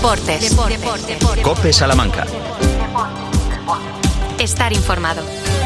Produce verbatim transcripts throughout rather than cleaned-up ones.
Deportes. Deportes. Deportes. COPE Salamanca. Estar informado.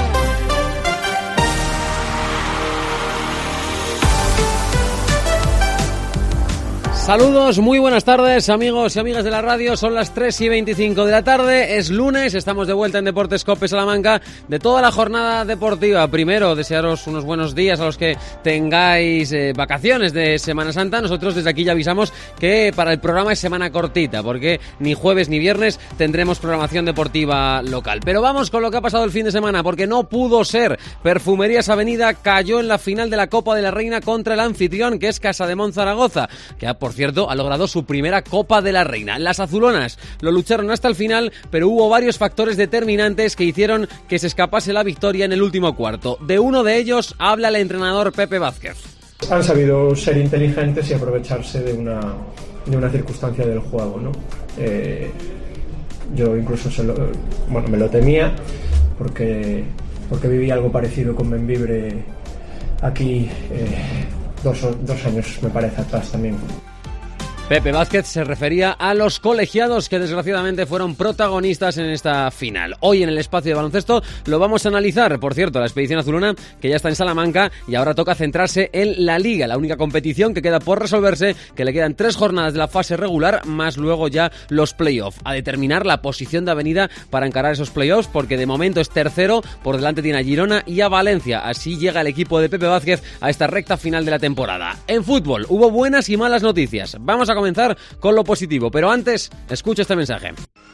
Saludos, muy buenas tardes amigos y amigas de la radio, son las tres y veinticinco de la tarde, es lunes, estamos de vuelta en Deportes COPE Salamanca de toda la jornada deportiva. Primero, desearos unos buenos días a los que tengáis eh, vacaciones de Semana Santa. Nosotros desde aquí ya avisamos que para el programa es semana cortita, porque ni jueves ni viernes tendremos programación deportiva local. Pero vamos con lo que ha pasado el fin de semana, porque no pudo ser. Perfumerías Avenida cayó en la final de la Copa de la Reina contra el anfitrión, que es Casademont Zaragoza, que ha por cierto, ha logrado su primera Copa de la Reina. Las azulonas lo lucharon hasta el final, pero hubo varios factores determinantes que hicieron que se escapase la victoria en el último cuarto. De uno de ellos habla el entrenador Pepe Vázquez. Han sabido ser inteligentes y aprovecharse de una, de una circunstancia del juego, ¿no? Eh, yo incluso se lo, bueno, me lo temía porque, porque viví algo parecido con Bembibre aquí eh, dos, dos años, me parece, atrás también. Pepe Vázquez se refería a los colegiados que desgraciadamente fueron protagonistas en esta final. Hoy en el espacio de baloncesto lo vamos a analizar. Por cierto, la expedición azulona que ya está en Salamanca y ahora toca centrarse en la Liga, la única competición que queda por resolverse, que le quedan tres jornadas de la fase regular más luego ya los playoffs. A determinar la posición de Avenida para encarar esos playoffs, porque de momento es tercero, por delante tiene a Girona y a Valencia. Así llega el equipo de Pepe Vázquez a esta recta final de la temporada. En fútbol hubo buenas y malas noticias. Vamos a comenzar con lo positivo, pero antes, escucha este mensaje.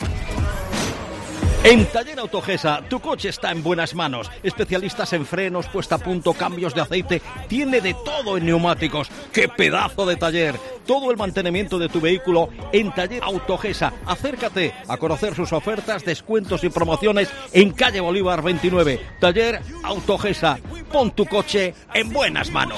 En Taller Autogesa, tu coche está en buenas manos. Especialistas en frenos, puesta a punto, cambios de aceite. Tiene de todo en neumáticos. ¡Qué pedazo de taller! Todo el mantenimiento de tu vehículo en Taller Autogesa. Acércate a conocer sus ofertas, descuentos y promociones en calle Bolívar veintinueve. Taller Autogesa. Pon tu coche en buenas manos.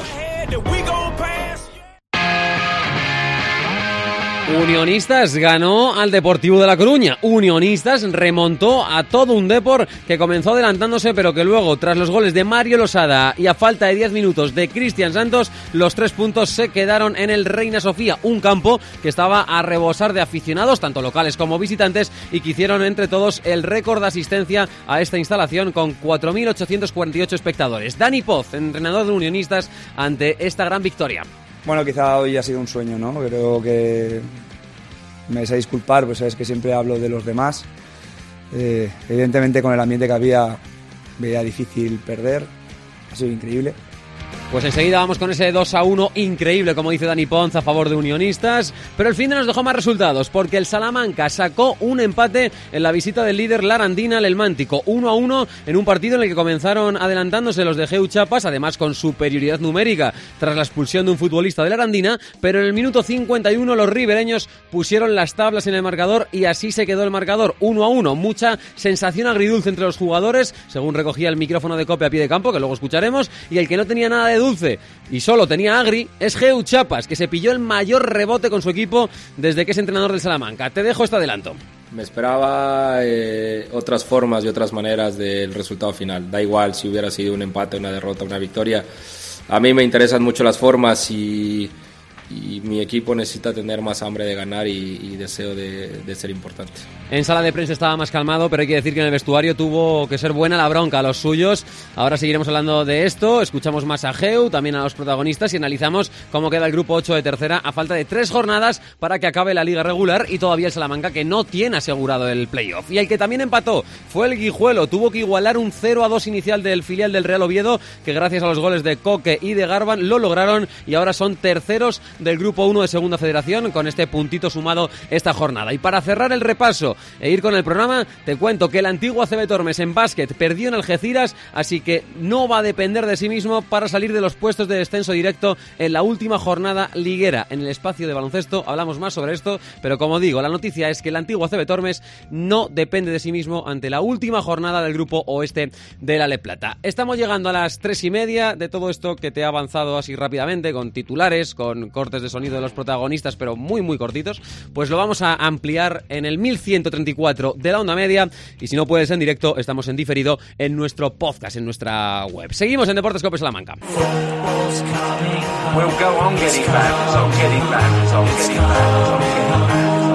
Unionistas ganó al Deportivo de La Coruña. Unionistas remontó a todo un Depor que comenzó adelantándose, pero que luego, tras los goles de Mario Losada y a falta de diez minutos de Cristian Santos, los tres puntos se quedaron en el Reina Sofía, un campo que estaba a rebosar de aficionados, tanto locales como visitantes, y que hicieron entre todos el récord de asistencia a esta instalación con cuatro mil ochocientos cuarenta y ocho espectadores. Dani Poz, entrenador de Unionistas, ante esta gran victoria. Bueno, quizá hoy ha sido un sueño, ¿no? Creo que me sé disculpar, pues sabes que siempre hablo de los demás. Eh, evidentemente con el ambiente que había, veía difícil perder. Ha sido increíble. Pues enseguida vamos con ese dos a uno increíble, como dice Dani Ponz, a favor de Unionistas. Pero el fin de nos dejó más resultados, porque el Salamanca sacó un empate en la visita del líder Larandina al Elmántico. uno a uno en un partido en el que comenzaron adelantándose los de Geu Chapas, además con superioridad numérica tras la expulsión de un futbolista de Larandina. Pero en el minuto cincuenta y uno los ribereños pusieron las tablas en el marcador y así se quedó el marcador uno a uno. Mucha sensación agridulce entre los jugadores, según recogía el micrófono de COPE a pie de campo, que luego escucharemos. Y el que no tenía nada de dulce y solo tenía agri es Geu Chapas, que se pilló el mayor rebote con su equipo desde que es entrenador del Salamanca. Te dejo este adelanto. Me esperaba eh, otras formas y otras maneras del resultado final. Da igual si hubiera sido un empate, una derrota, una victoria. A mí me interesan mucho las formas y, y mi equipo necesita tener más hambre de ganar y, y deseo de, de ser importante. En sala de prensa estaba más calmado, pero hay que decir que en el vestuario tuvo que ser buena la bronca a los suyos. Ahora seguiremos hablando de esto, escuchamos más a Geu, también a los protagonistas y analizamos cómo queda el grupo ocho de tercera a falta de tres jornadas para que acabe la liga regular y todavía el Salamanca, que no tiene asegurado el playoff. Y el que también empató fue el Guijuelo, tuvo que igualar un cero a dos inicial del filial del Real Oviedo, que gracias a los goles de Coque y de Garban lo lograron y ahora son terceros del grupo uno de Segunda Federación con este puntito sumado esta jornada. Y para cerrar el repaso e ir con el programa, te cuento que el antiguo A C B Tormes en básquet perdió en Algeciras, así que no va a depender de sí mismo para salir de los puestos de descenso directo en la última jornada liguera. En el espacio de baloncesto hablamos más sobre esto, pero como digo, la noticia es que el antiguo A C B Tormes no depende de sí mismo ante la última jornada del grupo oeste de la Le Plata. Estamos llegando a las tres y media de todo esto que te he avanzado así rápidamente, con titulares, con cortes de sonido de los protagonistas, pero muy muy cortitos. Pues lo vamos a ampliar en el mil ciento treinta y cuatro de la onda media, y si no puedes en directo, estamos en diferido en nuestro podcast, en nuestra web. Seguimos en Deportes COPE Salamanca. We'll go on getting back, on getting back, on getting back, on getting back.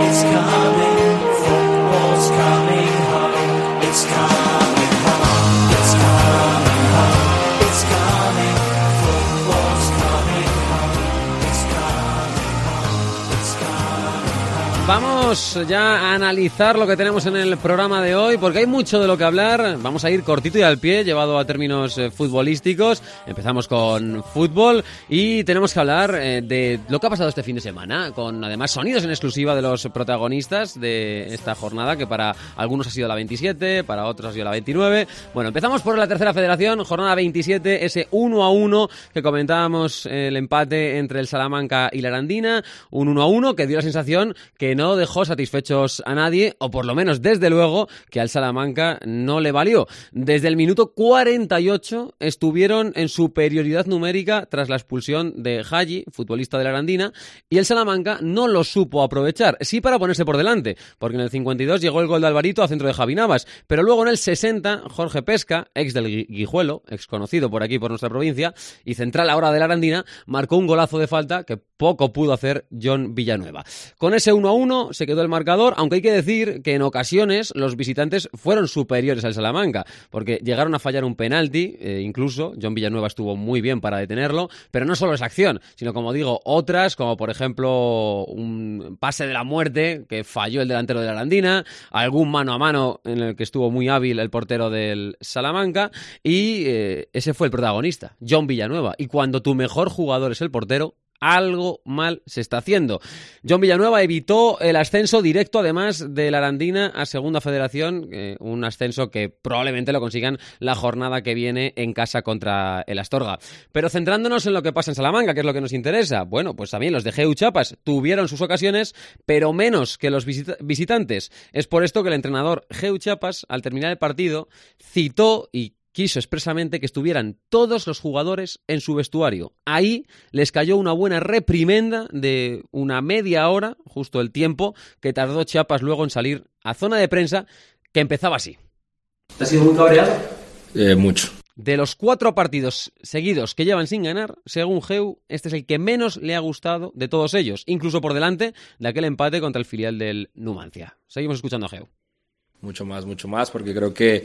It's coming, football's coming home. It's coming home. It's coming home. It's coming, football's coming home. It's coming home. It's coming home. Vamos ya a analizar lo que tenemos en el programa de hoy, porque hay mucho de lo que hablar. Vamos a ir cortito y al pie, llevado a términos eh, futbolísticos. Empezamos con fútbol y tenemos que hablar eh, de lo que ha pasado este fin de semana, con además sonidos en exclusiva de los protagonistas de esta jornada, que para algunos ha sido la veintisiete, para otros ha sido la veintinueve. Bueno, empezamos por la tercera federación, jornada veintisiete, ese uno a uno que comentábamos, el empate entre el Salamanca y la Arandina, un uno a uno que dio la sensación que no dejó satisfechos a nadie, o por lo menos, desde luego, que al Salamanca no le valió. Desde el minuto cuarenta y ocho estuvieron en superioridad numérica tras la expulsión de Haji, futbolista de la Arandina, y el Salamanca no lo supo aprovechar, sí para ponerse por delante, porque en el cincuenta y dos llegó el gol de Alvarito a centro de Javi Navas, pero luego en el sesenta, Jorge Pesca, ex del Guijuelo, ex conocido por aquí por nuestra provincia, y central ahora de la Arandina, marcó un golazo de falta que poco pudo hacer John Villanueva. Con ese uno a uno se quedó el marcador, aunque hay que decir que en ocasiones los visitantes fueron superiores al Salamanca, porque llegaron a fallar un penalti, eh, incluso John Villanueva estuvo muy bien para detenerlo, pero no solo esa acción, sino, como digo, otras, como por ejemplo un pase de la muerte que falló el delantero de la Arandina, algún mano a mano en el que estuvo muy hábil el portero del Salamanca, y eh, ese fue el protagonista, John Villanueva. Y cuando tu mejor jugador es el portero, algo mal se está haciendo. John Villanueva evitó el ascenso directo, además, de la Arandina a Segunda Federación, eh, un ascenso que probablemente lo consigan la jornada que viene en casa contra el Astorga. Pero centrándonos en lo que pasa en Salamanca, que es lo que nos interesa, bueno, pues también los de G E U Chiapas tuvieron sus ocasiones, pero menos que los visita- visitantes. Es por esto que el entrenador G E U Chiapas, al terminar el partido, citó y quiso expresamente que estuvieran todos los jugadores en su vestuario. Ahí les cayó una buena reprimenda de una media hora, justo el tiempo que tardó Chiapas luego en salir a zona de prensa, que empezaba así. ¿Te has sido muy cabreado? Eh, mucho. De los cuatro partidos seguidos que llevan sin ganar, según G E U, este es el que menos le ha gustado de todos ellos, incluso por delante de aquel empate contra el filial del Numancia. Seguimos escuchando a G E U. Mucho más, mucho más, porque creo que,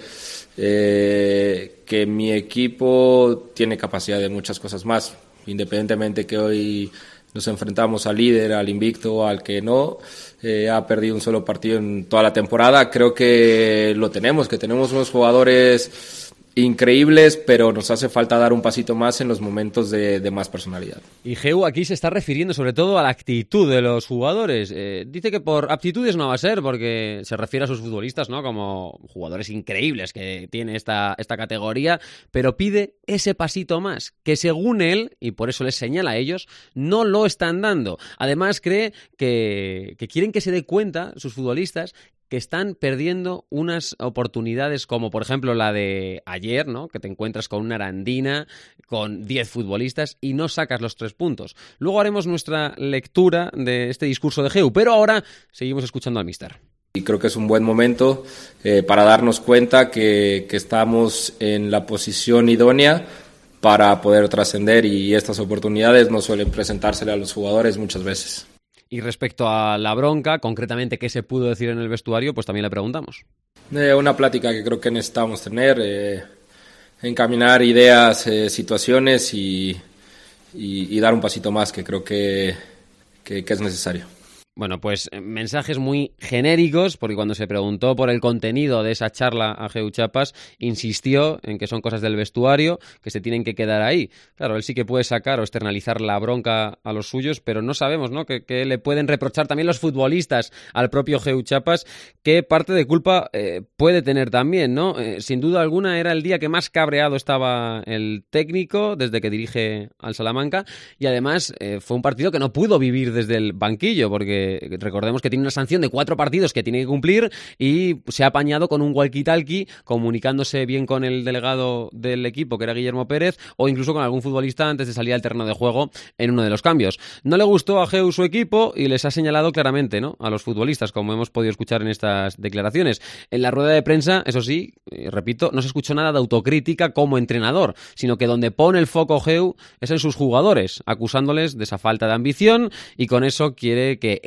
eh, que mi equipo tiene capacidad de muchas cosas más, independientemente que hoy nos enfrentamos al líder, al invicto, al que no, eh, ha perdido un solo partido en toda la temporada. Creo que lo tenemos, que tenemos unos jugadores increíbles, pero nos hace falta dar un pasito más en los momentos de, de más personalidad. Y G E U aquí se está refiriendo sobre todo a la actitud de los jugadores. Eh, dice que por aptitudes no va a ser, porque se refiere a sus futbolistas, ¿no?, como jugadores increíbles que tiene esta, esta categoría, pero pide ese pasito más, que según él, y por eso les señala a ellos, no lo están dando. Además cree que, que quieren que se dé cuenta sus futbolistas que están perdiendo unas oportunidades como, por ejemplo, la de ayer, ¿no?, que te encuentras con una Arandina, con diez futbolistas y no sacas los tres puntos. Luego haremos nuestra lectura de este discurso de G E U, pero ahora seguimos escuchando al míster. Y creo que es un buen momento eh, para darnos cuenta que, que estamos en la posición idónea para poder trascender, y estas oportunidades no suelen presentársele a los jugadores muchas veces. Y respecto a la bronca, concretamente qué se pudo decir en el vestuario, pues también le preguntamos. Eh, una plática que creo que necesitamos tener, eh, encaminar ideas, eh, situaciones y, y, y dar un pasito más, que creo que, que, que es necesario. Bueno, pues mensajes muy genéricos, porque cuando se preguntó por el contenido de esa charla a G E U Chiapas, insistió en que son cosas del vestuario, que se tienen que quedar ahí. Claro, él sí que puede sacar o externalizar la bronca a los suyos, pero no sabemos, ¿no?, que, que le pueden reprochar también los futbolistas al propio G E U Chiapas, que parte de culpa eh, puede tener también, ¿no? Eh, sin duda alguna era el día que más cabreado estaba el técnico desde que dirige al Salamanca, y además eh, fue un partido que no pudo vivir desde el banquillo, porque recordemos que tiene una sanción de cuatro partidos que tiene que cumplir y se ha apañado con un walkie-talkie comunicándose bien con el delegado del equipo, que era Guillermo Pérez, o incluso con algún futbolista antes de salir al terreno de juego en uno de los cambios. No le gustó a G E U su equipo y les ha señalado claramente, ¿no?, a los futbolistas, como hemos podido escuchar en estas declaraciones. En la rueda de prensa, eso sí, eh, repito, no se escuchó nada de autocrítica como entrenador, sino que donde pone el foco G E U es en sus jugadores, acusándoles de esa falta de ambición, y con eso quiere que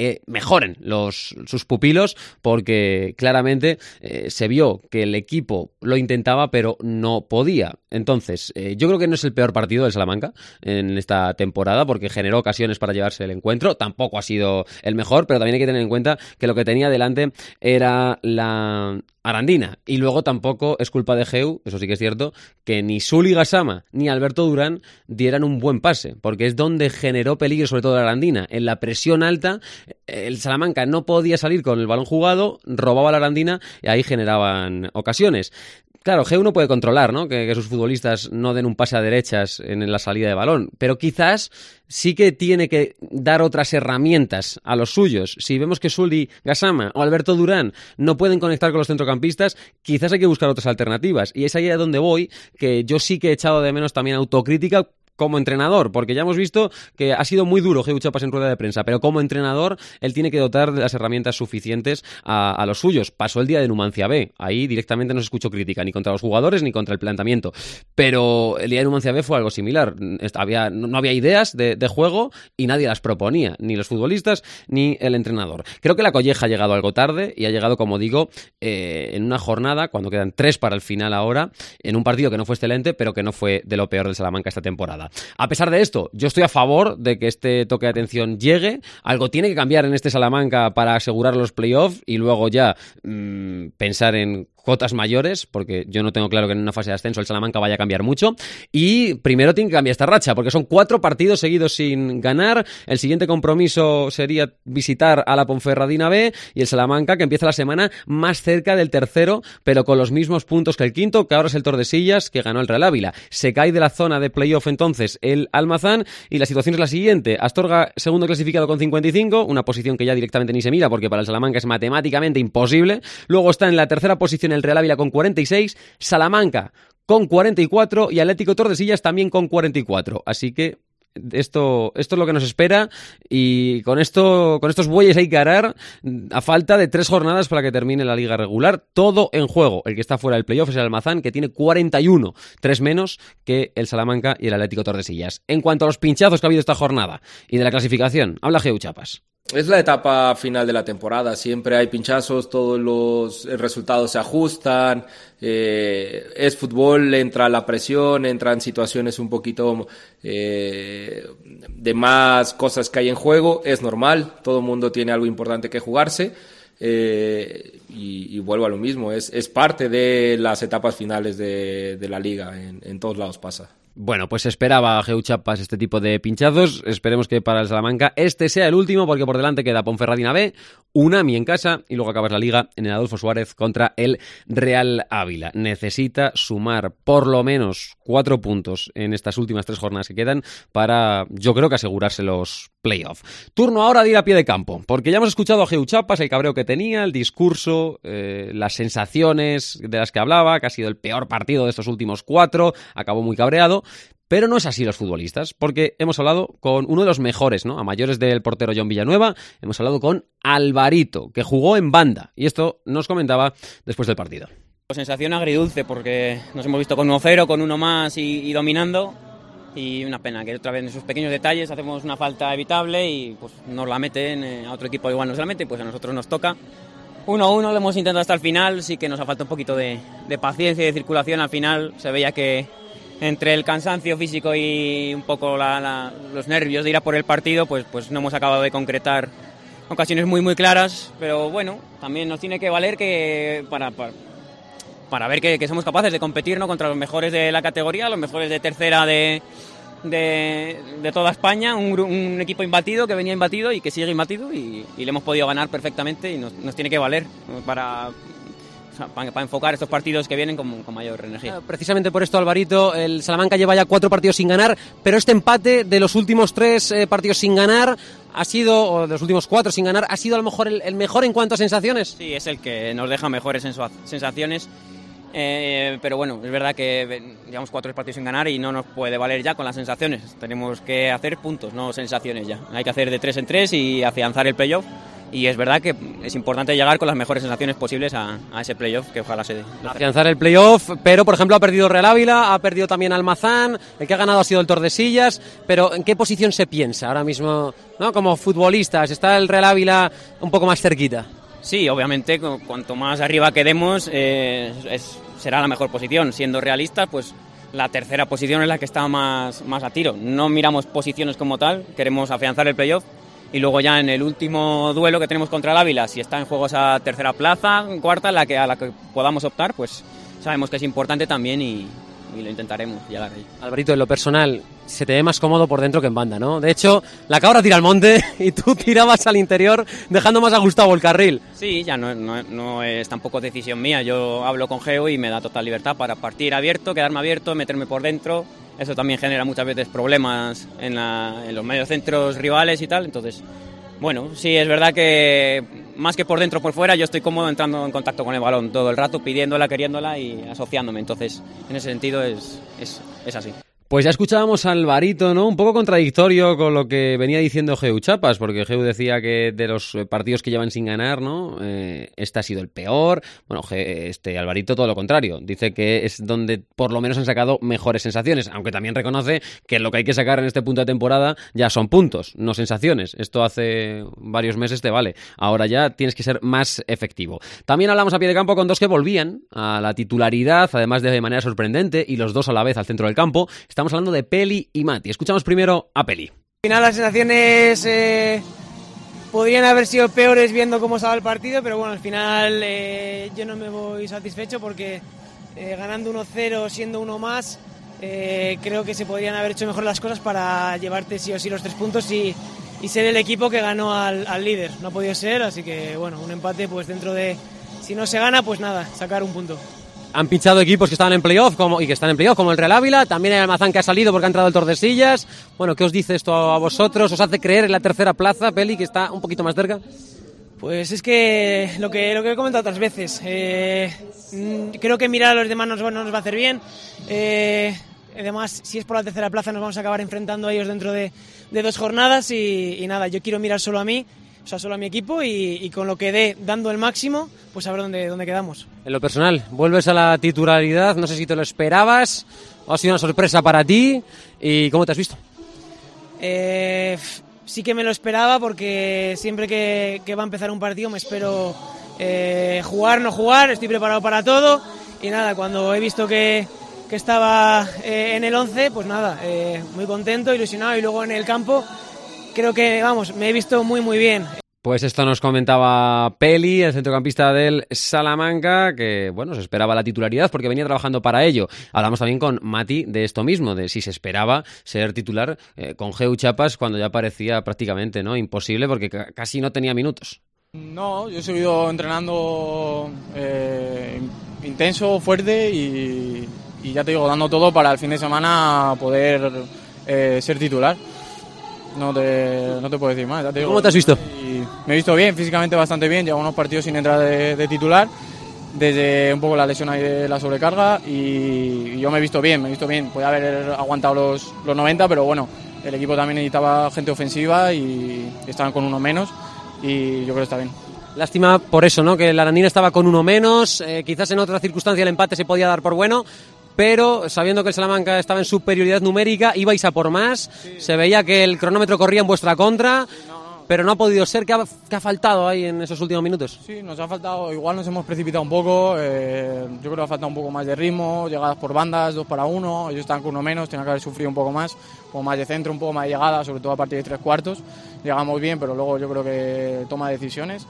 que mejoren los, sus pupilos, porque claramente eh, se vio que el equipo lo intentaba pero no podía. Entonces, eh, yo creo que no es el peor partido del Salamanca en esta temporada, porque generó ocasiones para llevarse el encuentro. Tampoco ha sido el mejor, pero también hay que tener en cuenta que lo que tenía delante era la Arandina. Y luego tampoco es culpa de Geu, eso sí que es cierto, que ni Sully Gassama ni Alberto Durán dieran un buen pase, porque es donde generó peligro, sobre todo la Arandina. En la presión alta, el Salamanca no podía salir con el balón jugado, robaba la Arandina y ahí generaban ocasiones. Claro, Geu no puede controlar, ¿no? Que, que sus futbolistas no den un pase a derechas en la salida de balón, pero quizás sí que tiene que dar otras herramientas a los suyos. Si vemos que Sully Gassama o Alberto Durán no pueden conectar con los centrocampistas, quizás hay que buscar otras alternativas. Y es ahí a donde voy, que yo sí que he echado de menos también autocrítica como entrenador, porque ya hemos visto que ha sido muy duro Geu Chapas en rueda de prensa, pero como entrenador él tiene que dotar de las herramientas suficientes a, a los suyos. Pasó el día de Numancia B, ahí directamente no se escuchó crítica ni contra los jugadores ni contra el planteamiento, pero el día de Numancia B fue algo similar. Había, no había ideas de, de juego y nadie las proponía, ni los futbolistas ni el entrenador. Creo que la colleja ha llegado algo tarde y ha llegado, como digo, eh, en una jornada, cuando quedan tres para el final ahora, en un partido que no fue excelente, pero que no fue de lo peor del Salamanca esta temporada. A pesar de esto, yo estoy a favor de que este toque de atención llegue. Algo tiene que cambiar en este Salamanca para asegurar los playoffs y luego ya mmm, pensar en cotas mayores, porque yo no tengo claro que en una fase de ascenso el Salamanca vaya a cambiar mucho. Y primero tiene que cambiar esta racha, porque son cuatro partidos seguidos sin ganar. El siguiente compromiso sería visitar a la Ponferradina B y el Salamanca, que empieza la semana más cerca del tercero, pero con los mismos puntos que el quinto, que ahora es el Tordesillas, que ganó el Real Ávila. Se cae de la zona de playoff entonces el Almazán y la situación es la siguiente. Astorga, segundo clasificado con cincuenta y cinco, una posición que ya directamente ni se mira, porque para el Salamanca es matemáticamente imposible. Luego está en la tercera posición el Real Ávila con cuarenta y seis, Salamanca con cuarenta y cuatro y Atlético Tordesillas también con cuarenta y cuatro. Así que esto, esto es lo que nos espera y con esto, con estos bueyes hay que arar a falta de tres jornadas para que termine la liga regular. Todo en juego. El que está fuera del playoff es el Almazán, que tiene cuarenta y uno, tres menos que el Salamanca y el Atlético Tordesillas. En cuanto a los pinchazos que ha habido esta jornada y de la clasificación, habla Geu Chapas. Es la etapa final de la temporada, siempre hay pinchazos, todos los resultados se ajustan, eh, es fútbol, entra la presión, entran situaciones un poquito eh, de más cosas que hay en juego, es normal, todo el mundo tiene algo importante que jugarse. Eh, y, y vuelvo a lo mismo, es, es parte de las etapas finales de, de la liga, en, en todos lados pasa. Bueno, pues esperaba Geu Chapas este tipo de pinchazos. Esperemos que para el Salamanca este sea el último, porque por delante queda Ponferradina B, Unami en casa y luego acabas la liga en el Adolfo Suárez contra el Real Ávila. Necesita sumar por lo menos cuatro puntos en estas últimas tres jornadas que quedan para, yo creo que asegurarse los playoffs. Turno ahora de ir a pie de campo, porque ya hemos escuchado a Geu Chapas, el cabreo que tenía, el discurso, eh, las sensaciones de las que hablaba, que ha sido el peor partido de estos últimos cuatro, acabó muy cabreado. Pero no es así los futbolistas, porque hemos hablado con uno de los mejores, ¿no? A mayores del portero John Villanueva, hemos hablado con Alvarito, que jugó en banda, y esto nos comentaba después del partido. Sensación agridulce, porque nos hemos visto con uno cero, con uno más y, y dominando, y una pena que otra vez en esos pequeños detalles hacemos una falta evitable y pues nos la meten, eh, a otro equipo igual nos la mete, pues a nosotros nos toca. uno a uno, lo hemos intentado hasta el final, sí que nos ha faltado un poquito de, de paciencia y de circulación. Al final se veía que entre el cansancio físico y un poco la, la, los nervios de ir a por el partido, pues, pues no hemos acabado de concretar ocasiones muy muy claras, pero bueno, también nos tiene que valer que para, para, para ver que, que somos capaces de competir, ¿no?, contra los mejores de la categoría, los mejores de tercera de, de, de toda España, un, un equipo imbatido que venía imbatido y que sigue imbatido y, y le hemos podido ganar perfectamente y nos, nos tiene que valer para... Para, para enfocar estos partidos que vienen con, con mayor energía. Precisamente por esto, Alvarito, el Salamanca lleva ya cuatro partidos sin ganar, pero este empate de los últimos tres eh, partidos sin ganar ha sido, o de los últimos cuatro sin ganar, ha sido a lo mejor el, el mejor en cuanto a sensaciones. Sí, es el que nos deja mejores sensaciones, eh, pero bueno, es verdad que llevamos cuatro partidos sin ganar y no nos puede valer ya con las sensaciones. Tenemos que hacer puntos, no sensaciones ya. Hay que hacer de tres en tres y afianzar el playoff. y es verdad que es importante llegar con las mejores sensaciones posibles a, a ese playoff, que ojalá se dé. Afianzar el playoff, pero por ejemplo ha perdido Real Ávila, ha perdido también Almazán, el que ha ganado ha sido el Tordesillas, pero ¿en qué posición se piensa ahora mismo, ¿no? Como futbolistas? ¿Está el Real Ávila un poco más cerquita? Sí, obviamente, cuanto más arriba quedemos, eh, es, será la mejor posición. Siendo realistas, pues la tercera posición es la que está más, más a tiro. No miramos posiciones como tal, queremos afianzar el playoff. Y luego ya en el último duelo que tenemos contra el Ávila, si está en juego esa tercera plaza, cuarta, la que, a la que podamos optar, pues sabemos que es importante también y, y lo intentaremos llegar ahí. Alvarito, en lo personal, se te ve más cómodo por dentro que en banda, ¿no? De hecho, la cabra tira al monte y tú tirabas al interior, dejando más a Gustavo el carril. Sí, ya no, no, no es tampoco decisión mía. Yo hablo con Geo y me da total libertad para partir abierto, quedarme abierto, meterme por dentro. Eso también genera muchas veces problemas en, la, en los mediocentros rivales y tal. Entonces, bueno, sí, es verdad que más que por dentro o por fuera, yo estoy cómodo entrando en contacto con el balón todo el rato, pidiéndola, queriéndola y asociándome. Entonces, en ese sentido es, es, es así. Pues ya escuchábamos a Alvarito, ¿no? Un poco contradictorio con lo que venía diciendo Geu Chapas, porque Geu decía que de los partidos que llevan sin ganar, ¿no? Eh, este ha sido el peor. Bueno, este Alvarito todo lo contrario. Dice que es donde por lo menos han sacado mejores sensaciones, aunque también reconoce que lo que hay que sacar en este punto de temporada ya son puntos, no sensaciones. Esto hace varios meses te vale. Ahora ya tienes que ser más efectivo. También hablamos a pie de campo con dos que volvían a la titularidad, además de manera sorprendente, y los dos a la vez al centro del campo. Estamos hablando de Peli y Mati. Escuchamos primero a Peli. Al final las sensaciones eh, podrían haber sido peores viendo cómo estaba el partido, pero bueno, al final eh, yo no me voy satisfecho porque eh, ganando uno cero, siendo uno más, eh, creo que se podrían haber hecho mejor las cosas para llevarte sí o sí los tres puntos y, y ser el equipo que ganó al, al líder. No ha podido ser, así que bueno, un empate pues dentro de... Si no se gana, pues nada, sacar un punto. Han pinchado equipos que estaban en playoff como, y que están en playoff, como el Real Ávila. También el Almazán, que ha salido porque ha entrado el Tordesillas. Bueno, ¿qué os dice esto a vosotros? ¿Os hace creer en la tercera plaza, Peli, que está un poquito más cerca? Pues es que lo que, lo que he comentado otras veces, eh, creo que mirar a los demás nos, no nos va a hacer bien. Eh, además, si es por la tercera plaza nos vamos a acabar enfrentando a ellos dentro de, de dos jornadas y, y nada, yo quiero mirar solo a mí. O sea, solo a mi equipo y, y con lo que dé, dando el máximo, pues a ver dónde, dónde quedamos. En lo personal, vuelves a la titularidad, no sé si te lo esperabas, o ha sido una sorpresa para ti, ¿y cómo te has visto? Eh, sí que me lo esperaba porque siempre que, que va a empezar un partido me espero eh, jugar, no jugar, estoy preparado para todo y nada, cuando he visto que, que estaba eh, en el once, pues nada, eh, muy contento, ilusionado y luego en el campo... Creo que, vamos, me he visto muy, muy bien. Pues esto nos comentaba Peli, el centrocampista del Salamanca, que, bueno, se esperaba la titularidad porque venía trabajando para ello. Hablamos también con Mati de esto mismo, de si se esperaba ser titular eh, con Geu Chapas cuando ya parecía prácticamente, ¿no?, imposible porque c- casi no tenía minutos. No, yo he seguido entrenando eh, intenso, fuerte y, y ya te digo, dando todo para el fin de semana poder eh, ser titular. No te, no te puedo decir más. Ya te digo, ¿cómo te has visto? Y me he visto bien, físicamente bastante bien. Llevo unos partidos sin entrar de, de titular, desde un poco la lesión ahí de la sobrecarga y, y yo me he visto bien, me he visto bien. Podía haber aguantado los, los noventa, pero bueno, el equipo también necesitaba gente ofensiva y estaban con uno menos y yo creo que está bien. Lástima por eso, ¿no?, que la Arandina estaba con uno menos, eh, quizás en otra circunstancia el empate se podía dar por bueno, pero sabiendo que el Salamanca estaba en superioridad numérica, ibais a por más, sí. Se veía que el cronómetro corría en vuestra contra, no, no. Pero no ha podido ser. ¿Qué ha, qué ha faltado ahí en esos últimos minutos? Sí, nos ha faltado, igual nos hemos precipitado un poco, eh, yo creo que ha faltado un poco más de ritmo, llegadas por bandas, dos para uno, ellos están con uno menos, tenían que haber sufrido un poco más, un poco más de centro, un poco más de llegada, sobre todo a partir de tres cuartos, llegamos bien, pero luego yo creo que toma decisiones.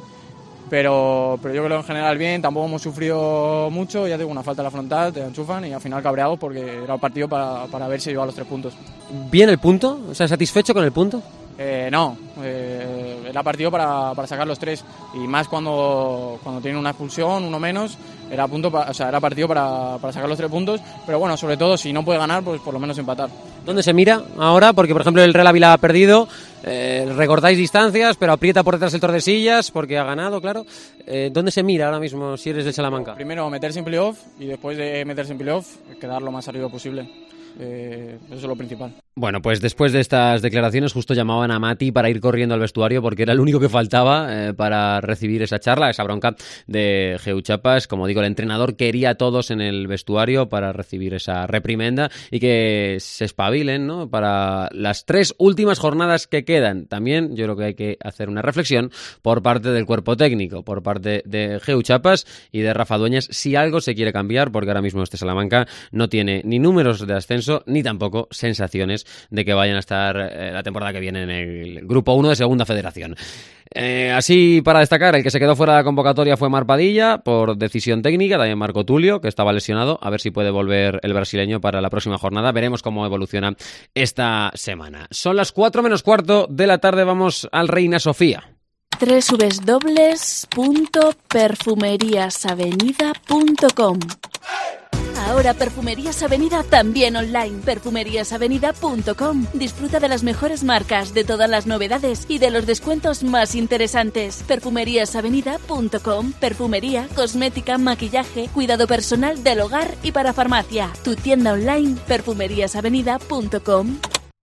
Pero, pero yo creo que en general bien, tampoco hemos sufrido mucho, ya tengo una falta en la frontal, te enchufan y al final cabreados porque era un partido para, para ver si llevaba los tres puntos. ¿Bien el punto? O sea, ¿satisfecho con el punto? Eh, no, eh, era partido para, para sacar los tres y más cuando, cuando tienen una expulsión, uno menos, era, punto pa, o sea, era partido para, para sacar los tres puntos, pero bueno, sobre todo si no puede ganar, pues por lo menos empatar. ¿Dónde se mira ahora? Porque por ejemplo el Real Ávila ha perdido, eh, recortáis distancias, pero aprieta por detrás el Tordesillas porque ha ganado, claro. Eh, ¿Dónde se mira ahora mismo si eres del Salamanca? Primero meterse en playoff y después de meterse en playoff quedar lo más arriba posible, eh, eso es lo principal. Bueno, pues después de estas declaraciones justo llamaban a Mati para ir corriendo al vestuario porque era el único que faltaba eh, para recibir esa charla, esa bronca de Geu Chapas. Como digo, el entrenador quería a todos en el vestuario para recibir esa reprimenda y que se espabilen, ¿no?, para las tres últimas jornadas que quedan. También yo creo que hay que hacer una reflexión por parte del cuerpo técnico, por parte de Geu Chapas y de Rafa Dueñas, si algo se quiere cambiar, porque ahora mismo este Salamanca no tiene ni números de ascenso ni tampoco sensaciones de que vayan a estar eh, la temporada que viene en el Grupo uno de Segunda Federación. Eh, así, para destacar, el que se quedó fuera de la convocatoria fue Mar Padilla, por decisión técnica, también Marco Tulio, que estaba lesionado, a ver si puede volver el brasileño para la próxima jornada. Veremos cómo evoluciona esta semana. Son las cuatro menos cuarto de la tarde, vamos al Reina Sofía. doble u doble u doble u punto perfumerias avenida punto com. Ahora Perfumerías Avenida también online. perfumerias avenida punto com. Disfruta de las mejores marcas, de todas las novedades y de los descuentos más interesantes. perfumerias avenida punto com. Perfumería, cosmética, maquillaje, cuidado personal del hogar y para farmacia. Tu tienda online, perfumerias avenida punto com.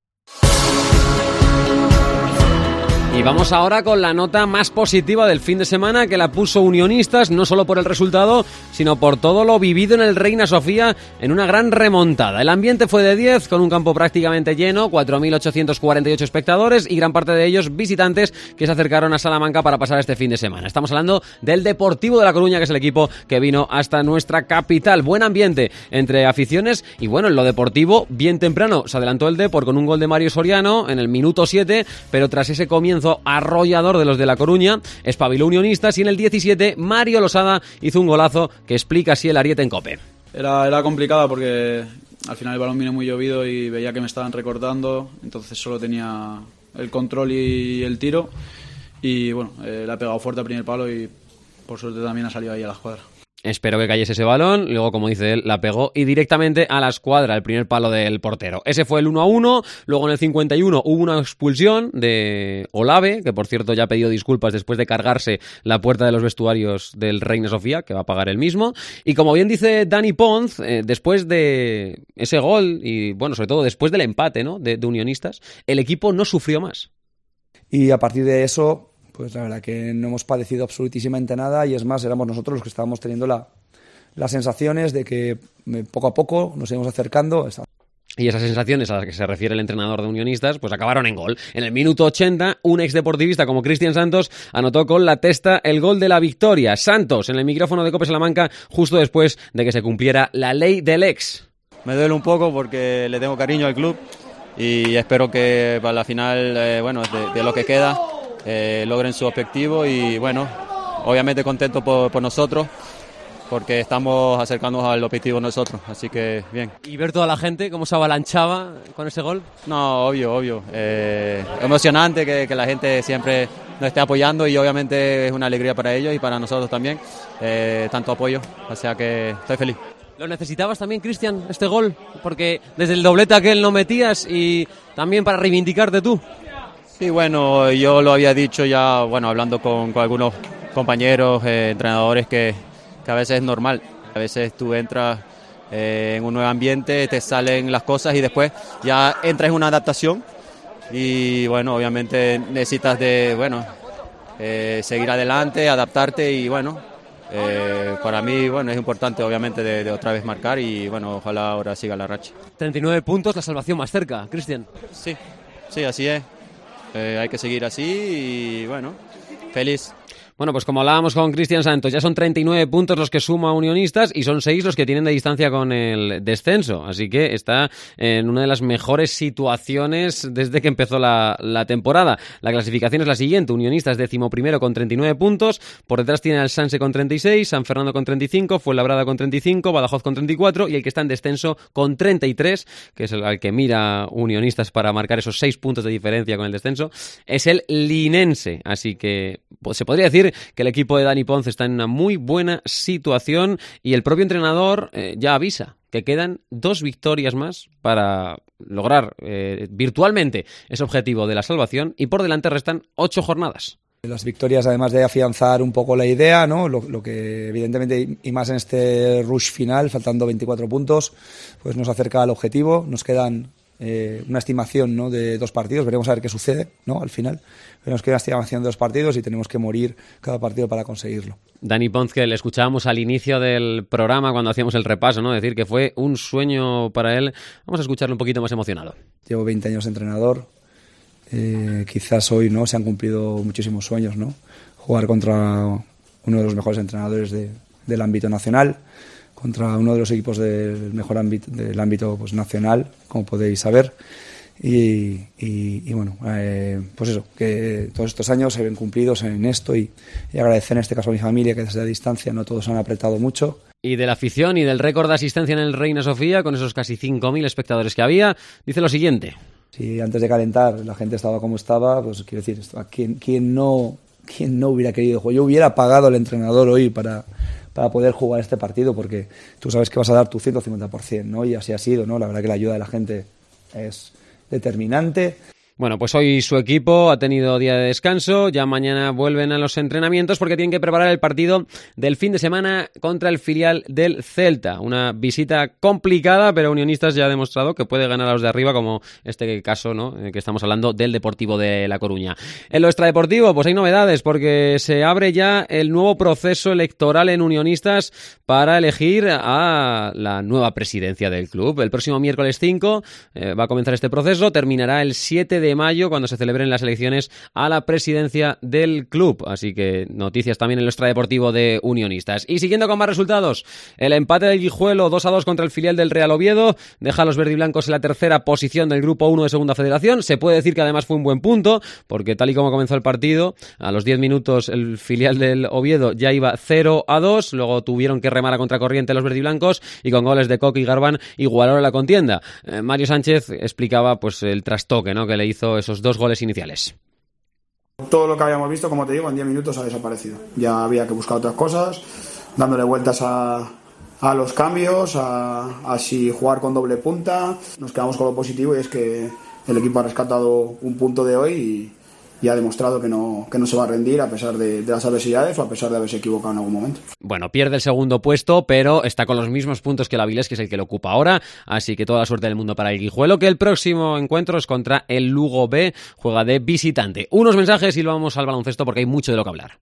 Y vamos ahora con la nota más positiva del fin de semana, que la puso Unionistas, no solo por el resultado, sino por todo lo vivido en el Reina Sofía en una gran remontada. El ambiente fue de diez, con un campo prácticamente lleno, cuatro mil ochocientos cuarenta y ocho espectadores y gran parte de ellos visitantes que se acercaron a Salamanca para pasar este fin de semana. Estamos hablando del Deportivo de La Coruña, que es el equipo que vino hasta nuestra capital. Buen ambiente entre aficiones y, bueno, en lo deportivo, bien temprano se adelantó el Depor con un gol de Mario Soriano en el minuto siete, pero tras ese comienzo arrollador de los de La Coruña, espabiló Unionistas y en el diecisiete Mario Losada hizo un golazo que explica así el ariete en COPE. Era, era complicada porque al final el balón vino muy llovido y veía que me estaban recortando, entonces solo tenía el control y el tiro y bueno, eh, le ha pegado fuerte al primer palo y por suerte también ha salido ahí a la escuadra. Espero que cayese ese balón, luego, como dice él, la pegó y directamente a la escuadra, el primer palo del portero. Ese fue el uno a uno, luego en el cincuenta y uno hubo una expulsión de Olave, que por cierto ya ha pedido disculpas después de cargarse la puerta de los vestuarios del Reina Sofía, que va a pagar él mismo. Y como bien dice Dani Ponz, eh, después de ese gol y, bueno, sobre todo después del empate, ¿no?, de, de Unionistas, el equipo no sufrió más. Y a partir de eso, pues la verdad que no hemos padecido absolutísimamente nada y es más, éramos nosotros los que estábamos teniendo la, las sensaciones de que poco a poco nos íbamos acercando. Y esas sensaciones a las que se refiere el entrenador de Unionistas pues acabaron en gol. En el minuto ochenta, un exdeportivista como Cristian Santos anotó con la testa el gol de la victoria. Santos en el micrófono de COPE Salamanca justo después de que se cumpliera la ley del ex. Me duele un poco porque le tengo cariño al club y espero que para la final, eh, bueno, de, de lo que queda, Eh, logren su objetivo y bueno, obviamente contento por, por nosotros porque estamos acercándonos al objetivo nosotros, así que bien. ¿Y ver toda la gente cómo se avalanchaba con ese gol? No, obvio, obvio, eh, emocionante que, que la gente siempre nos esté apoyando y obviamente es una alegría para ellos y para nosotros también, eh, tanto apoyo, o sea que estoy feliz. ¿Lo necesitabas también, Cristian, este gol? Porque desde el doblete aquel no metías y también para reivindicarte tú. Sí, bueno, yo lo había dicho ya, bueno, hablando con, con algunos compañeros, eh, entrenadores, que, que a veces es normal. A veces tú entras eh, en un nuevo ambiente, te salen las cosas y después ya entras en una adaptación y, bueno, obviamente necesitas de, bueno, eh, seguir adelante, adaptarte y, bueno, eh, para mí, bueno, es importante, obviamente, de, de otra vez marcar y, bueno, ojalá ahora siga la racha. treinta y nueve puntos, la salvación más cerca, Cristian. Sí, sí, así es. Eh, hay que seguir así y bueno, feliz. Bueno, pues como hablábamos con Cristian Santos, ya son treinta y nueve puntos los que suma Unionistas y son seis los que tienen de distancia con el descenso. Así que está en una de las mejores situaciones desde que empezó la, la temporada. La clasificación es la siguiente. Unionistas décimo primero con treinta y nueve puntos. Por detrás tiene al Sanse con treinta y seis, San Fernando con treinta y cinco, Fuenlabrada con treinta y cinco, Badajoz con treinta y cuatro y el que está en descenso con treinta y tres, que es el al que mira Unionistas para marcar esos seis puntos de diferencia con el descenso, es el Linense. Así que pues, se podría decir que el equipo de Dani Ponce está en una muy buena situación y el propio entrenador eh, ya avisa que quedan dos victorias más para lograr eh, virtualmente ese objetivo de la salvación y por delante restan ocho jornadas. Las victorias, además de afianzar un poco la idea, ¿no? Lo, lo que evidentemente, y más en este rush final, faltando veinticuatro puntos, pues nos acerca al objetivo. Nos quedan eh, una estimación, ¿no?, de dos partidos, veremos a ver qué sucede, ¿no?, al final. Pero nos queda una estimación de dos partidos y tenemos que morir cada partido para conseguirlo. Dani Pons, que le escuchábamos al inicio del programa cuando hacíamos el repaso, ¿no?, decir que fue un sueño para él. Vamos a escucharlo un poquito más emocionado. Llevo veinte años de entrenador, eh, quizás hoy, ¿no?, se han cumplido muchísimos sueños, ¿no? Jugar contra uno de los mejores entrenadores de, del ámbito nacional, contra uno de los equipos del mejor ámbito, del ámbito pues, nacional, como podéis saber. Y, y, y bueno, eh, pues eso, que todos estos años se ven cumplidos en esto y, y agradecer en este caso a mi familia, que desde la distancia no todos han apretado mucho. Y de la afición y del récord de asistencia en el Reina Sofía, con esos casi cinco mil espectadores que había, dice lo siguiente. Si antes de calentar la gente estaba como estaba, pues quiero decir, esto, ¿quién, quién, no, quién no hubiera querido jugar? Yo hubiera pagado al entrenador hoy para... para poder jugar este partido, porque tú sabes que vas a dar tu ciento cincuenta por ciento, ¿no? Y así ha sido, ¿no? La verdad que la ayuda de la gente es determinante. Bueno, pues hoy su equipo ha tenido día de descanso, ya mañana vuelven a los entrenamientos porque tienen que preparar el partido del fin de semana contra el filial del Celta. Una visita complicada, pero Unionistas ya ha demostrado que puede ganar a los de arriba, como este caso, ¿no?, que estamos hablando del Deportivo de La Coruña. En lo extradeportivo, pues hay novedades, porque se abre ya el nuevo proceso electoral en Unionistas para elegir a la nueva presidencia del club. El próximo miércoles cinco eh, va a comenzar este proceso, terminará el siete de mayo cuando se celebren las elecciones a la presidencia del club. Así que noticias también en el extradeportivo de Unionistas. Y siguiendo con más resultados, el empate del Guijuelo dos a dos contra el filial del Real Oviedo deja a los verdiblancos en la tercera posición del grupo uno de Segunda Federación. Se puede decir que además fue un buen punto, porque tal y como comenzó el partido, a los diez minutos el filial del Oviedo ya iba cero a dos, luego tuvieron que remar a contracorriente los verdiblancos y con goles de Coque y Garban igualaron la contienda. Eh, Mario Sánchez explicaba pues el trastoque, ¿no?, que le hizo esos dos goles iniciales. Todo lo que habíamos visto, como te digo, en diez minutos ha desaparecido. Ya había que buscar otras cosas, dándole vueltas a, a los cambios, a, a si jugar con doble punta. Nos quedamos con lo positivo y es que el equipo ha rescatado un punto de hoy y, y ha demostrado que no, que no se va a rendir a pesar de, de las adversidades o a pesar de haberse equivocado en algún momento. Bueno, pierde el segundo puesto, pero está con los mismos puntos que el Avilés, que es el que lo ocupa ahora, así que toda la suerte del mundo para el Guijuelo, que el próximo encuentro es contra el Lugo B, juega de visitante. Unos mensajes y vamos al baloncesto porque hay mucho de lo que hablar.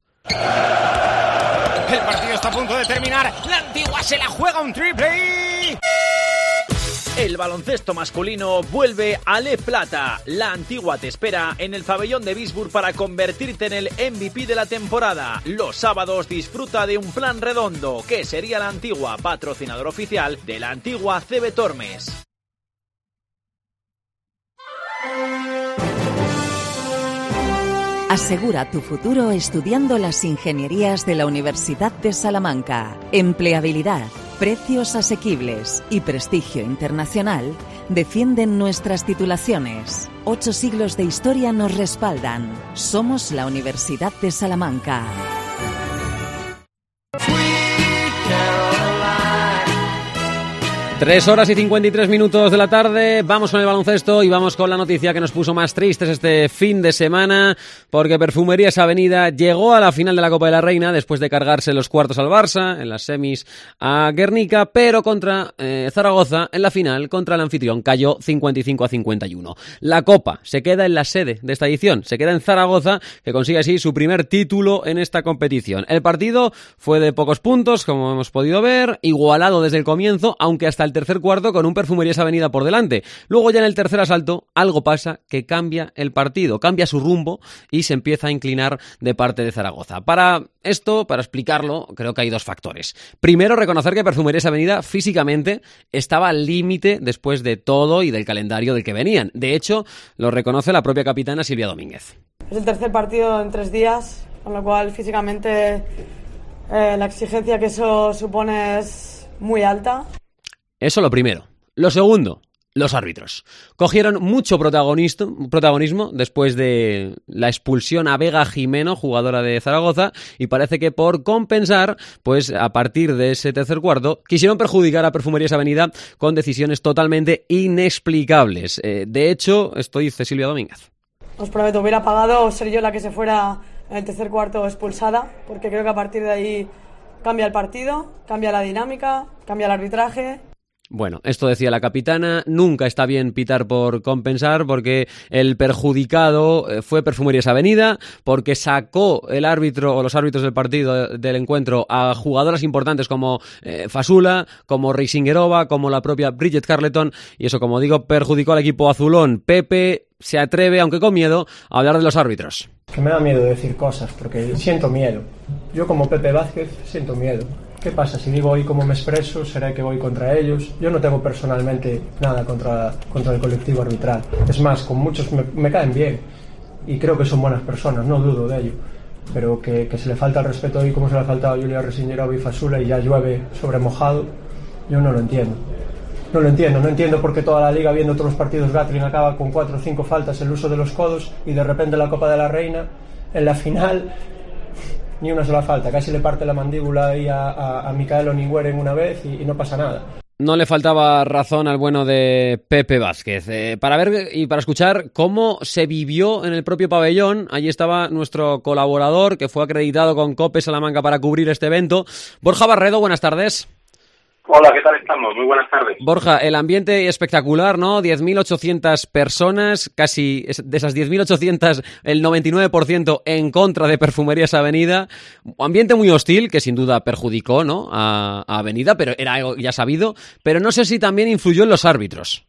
El partido está a punto de terminar, la Antigua se la juega un triple y... El baloncesto masculino vuelve a Le Plata. La Antigua te espera en el pabellón de Bisburg para convertirte en el M V P de la temporada. Los sábados disfruta de un plan redondo, que sería la Antigua, patrocinador oficial de la Antigua C B Tormes. Asegura tu futuro estudiando las ingenierías de la Universidad de Salamanca. Empleabilidad, precios asequibles y prestigio internacional defienden nuestras titulaciones. Ocho siglos de historia nos respaldan. Somos la Universidad de Salamanca. Tres horas y cincuenta y tres minutos de la tarde, vamos con el baloncesto y vamos con la noticia que nos puso más tristes este fin de semana, porque Perfumerías Avenida llegó a la final de la Copa de la Reina después de cargarse los cuartos al Barça, en las semis a Guernica, pero contra eh, Zaragoza en la final, contra el anfitrión, cayó cincuenta y cinco a cincuenta y uno. La Copa se queda en la sede de esta edición, se queda en Zaragoza, que consigue así su primer título en esta competición. El partido fue de pocos puntos, como hemos podido ver, igualado desde el comienzo, aunque hasta el tercer cuarto con un Perfumerías Avenida por delante. Luego ya en el tercer asalto algo pasa que cambia el partido, cambia su rumbo y se empieza a inclinar de parte de Zaragoza. Para esto, para explicarlo, creo que hay dos factores. Primero, reconocer que Perfumerías Avenida físicamente estaba al límite después de todo y del calendario del que venían. De hecho, lo reconoce la propia capitana Silvia Domínguez. Es el tercer partido en tres días, con lo cual físicamente eh, la exigencia que eso supone es muy alta. Eso lo primero. Lo segundo, los árbitros. Cogieron mucho protagonismo después de la expulsión a Vega Jimeno, jugadora de Zaragoza, y parece que por compensar, pues a partir de ese tercer cuarto, quisieron perjudicar a Perfumerías Avenida con decisiones totalmente inexplicables. Eh, de hecho, esto dice Silvia Domínguez. Os prometo, hubiera pagado ser yo la que se fuera en el tercer cuarto expulsada, porque creo que a partir de ahí cambia el partido, cambia la dinámica, cambia el arbitraje. Bueno, esto decía la capitana, nunca está bien pitar por compensar porque el perjudicado fue Perfumerías Avenida, porque sacó el árbitro o los árbitros del partido del encuentro a jugadoras importantes como eh, Fasula, como Reisingerova, como la propia Bridget Carleton, y eso, como digo, perjudicó al equipo azulón. Pepe se atreve, aunque con miedo, a hablar de los árbitros. Que me da miedo decir cosas porque siento miedo. Yo como Pepe Vázquez siento miedo. ¿Qué pasa? Si digo hoy cómo me expreso, será que voy contra ellos. Yo no tengo personalmente nada contra, contra el colectivo arbitral. Es más, con muchos me, me caen bien y creo que son buenas personas, no dudo de ello. Pero que, que se le falta el respeto hoy como se le ha faltado a Julia Reisingerova y Fasula y ya llueve sobre mojado, yo no lo entiendo. No lo entiendo, no entiendo por qué toda la liga, viendo todos los partidos, Gatling acaba con cuatro o cinco faltas el uso de los codos y de repente la Copa de la Reina, en la final, ni una sola falta. Casi le parte la mandíbula ahí a, a, a Micael Onigueren una vez y, y no pasa nada. No le faltaba razón al bueno de Pepe Vázquez. Eh, para ver y para escuchar cómo se vivió en el propio pabellón, allí estaba nuestro colaborador que fue acreditado con COPE Salamanca para cubrir este evento. Borja Barredo, buenas tardes. Hola, ¿qué tal estamos? Muy buenas tardes. Borja, el ambiente espectacular, ¿no? diez mil ochocientas personas, casi de esas diez mil ochocientas, el noventa y nueve por ciento en contra de Perfumerías Avenida. Ambiente muy hostil, que sin duda perjudicó, ¿no?, a, a Avenida, pero era algo ya sabido. Pero no sé si también influyó en los árbitros.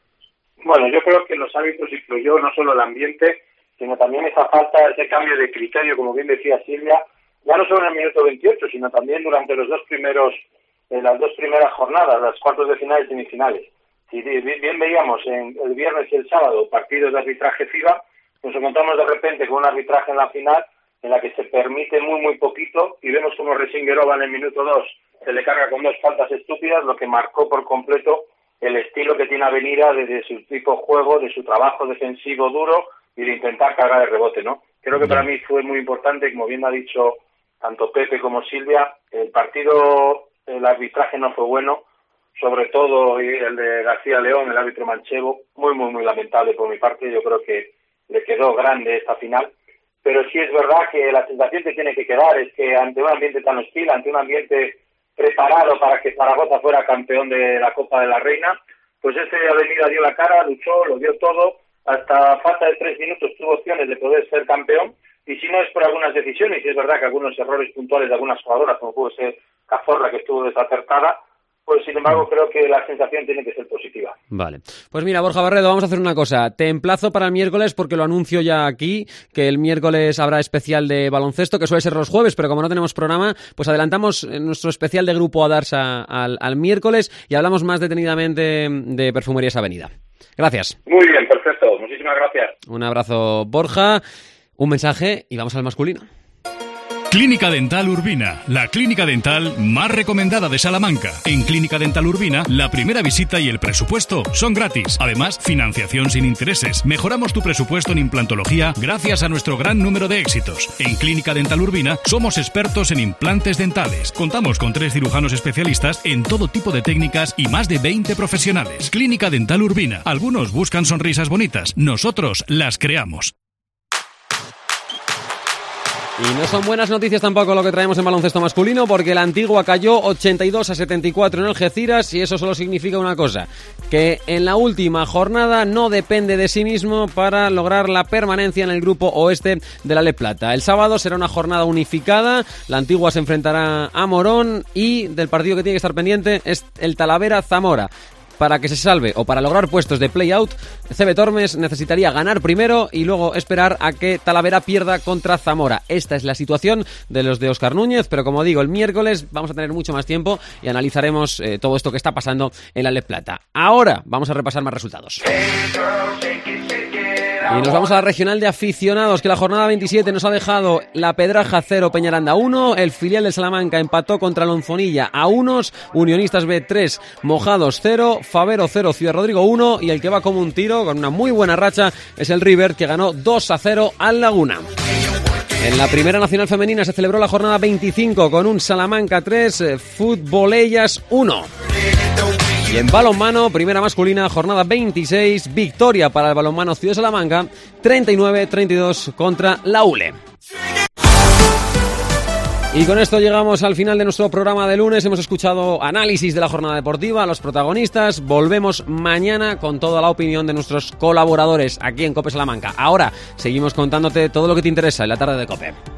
Bueno, yo creo que en los árbitros influyó no solo el ambiente, sino también esa falta, ese cambio de criterio, como bien decía Silvia, ya no solo en el minuto veintiocho, sino también durante los dos primeros en las dos primeras jornadas, las cuartos de final y semifinales. Si bien veíamos en el viernes y el sábado partidos de arbitraje FIBA, nos encontramos de repente con un arbitraje en la final en la que se permite muy muy poquito y vemos como Reisingerova en el minuto dos se le carga con dos faltas estúpidas, lo que marcó por completo el estilo que tiene Avenida desde su tipo de juego, de su trabajo defensivo duro y de intentar cargar el rebote, ¿no? Creo que para mí fue muy importante, como bien ha dicho tanto Pepe como Silvia, el partido, el arbitraje no fue bueno, sobre todo el de García León, el árbitro manchego, muy, muy, muy lamentable por mi parte. Yo creo que le quedó grande esta final, pero sí es verdad que la sensación que tiene que quedar es que ante un ambiente tan hostil, ante un ambiente preparado para que Zaragoza fuera campeón de la Copa de la Reina, pues ese Avenida dio la cara, luchó, lo dio todo, hasta falta de tres minutos tuvo opciones de poder ser campeón, y si no es por algunas decisiones, y es verdad que algunos errores puntuales de algunas jugadoras, como pudo ser Cazorla, que estuvo desacertada, pues sin embargo creo que la sensación tiene que ser positiva. Vale. Pues mira, Borja Barredo, vamos a hacer una cosa. Te emplazo para el miércoles porque lo anuncio ya aquí, que el miércoles habrá especial de baloncesto, que suele ser los jueves, pero como no tenemos programa, pues adelantamos nuestro especial de Grupo Adarsa al, al miércoles y hablamos más detenidamente de Perfumerías Avenida. Gracias. Muy bien, perfecto. Muchísimas gracias. Un abrazo, Borja. Un mensaje y vamos al masculino. Clínica Dental Urbina, la clínica dental más recomendada de Salamanca. En Clínica Dental Urbina, la primera visita y el presupuesto son gratis. Además, financiación sin intereses. Mejoramos tu presupuesto en implantología gracias a nuestro gran número de éxitos. En Clínica Dental Urbina somos expertos en implantes dentales. Contamos con tres cirujanos especialistas en todo tipo de técnicas y más de veinte profesionales. Clínica Dental Urbina. Algunos buscan sonrisas bonitas, nosotros las creamos. Y no son buenas noticias tampoco lo que traemos en baloncesto masculino, porque la Antigua cayó ochenta y dos a setenta y cuatro en Algeciras, y eso solo significa una cosa, que en la última jornada no depende de sí mismo para lograr la permanencia en el grupo oeste de la Lep Plata. El sábado será una jornada unificada, la Antigua se enfrentará a Morón y del partido que tiene que estar pendiente es el Talavera-Zamora. Para que se salve o para lograr puestos de play-out, C B Tormes necesitaría ganar primero y luego esperar a que Talavera pierda contra Zamora. Esta es la situación de los de Óscar Núñez, pero como digo, el miércoles vamos a tener mucho más tiempo y analizaremos eh, todo esto que está pasando en la Lep Plata. Ahora vamos a repasar más resultados. Y nos vamos a la regional de aficionados, que la jornada veintisiete nos ha dejado La Pedraja cero, Peñaranda uno, el filial de Salamanca empató contra Lonfonilla a unos, Unionistas B tres, Mojados cero, Favero cero, Ciudad Rodrigo uno, y el que va como un tiro, con una muy buena racha, es el River, que ganó dos a cero al Laguna. En la Primera Nacional Femenina se celebró la jornada veinticinco con un Salamanca tres, Futbolellas uno. Y en balonmano, primera masculina, jornada veintiséis, victoria para el balonmano Ciudad de Salamanca, treinta y nueve a treinta y dos contra la U L E. Y con esto llegamos al final de nuestro programa de lunes. Hemos escuchado análisis de la jornada deportiva, a los protagonistas. Volvemos mañana con toda la opinión de nuestros colaboradores aquí en COPE Salamanca. Ahora seguimos contándote todo lo que te interesa en la tarde de COPE.